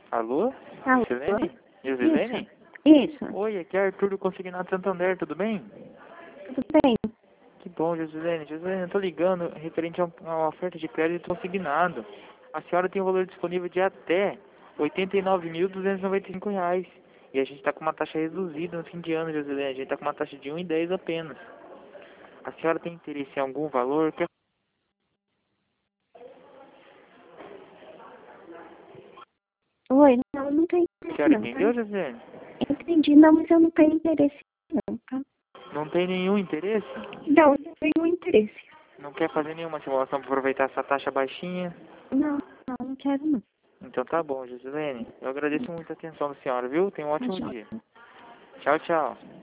Alô? Alô? Josilene? Josilene? Isso. Oi, aqui é Arthur do Consignado Santander, tudo bem? Tudo bem? Que bom, Josilene. Josilene, eu tô ligando referente a uma oferta de crédito consignado. A senhora tem um valor disponível de até R$ 89.295. E a gente tá com uma taxa reduzida no fim de ano, Josilene. A gente tá com uma taxa de 1,10 apenas. A senhora tem interesse em algum valor? Oi, não, não tenho A interesse senhora não, entendeu, tá? Josilene? Entendi, não, mas eu não tenho interesse não, tá? Não tem nenhum interesse? Não, eu não tenho interesse. Não quer fazer nenhuma simulação para aproveitar essa taxa baixinha? Não, não quero não. Então tá bom, Josilene. Eu agradeço muito a atenção da senhora, viu? Tenha um ótimo Tá dia. Tchau, tchau.